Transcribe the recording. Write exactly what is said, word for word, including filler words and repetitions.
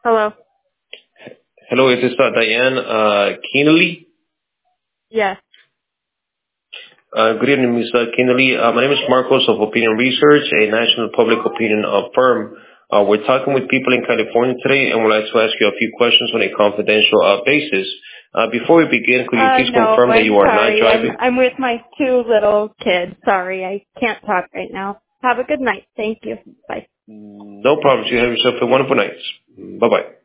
Hello. Hello, is this uh, Diane uh, Keenely? Yes. Uh, good evening, Miz Keenely. Uh, my name is Marcos of Opinion Research, a national public opinion uh, firm. Uh, we're talking with people in California today, and we'd like to ask you a few questions on a confidential uh, basis. Uh, before we begin, could you Uh, please no, confirm that I'm you are not sorry. I'm driving? I'm with my two little kids. Sorry, I can't talk right now. Have a good night. Thank you. Bye. No problems. You have yourself a wonderful night. Bye-bye.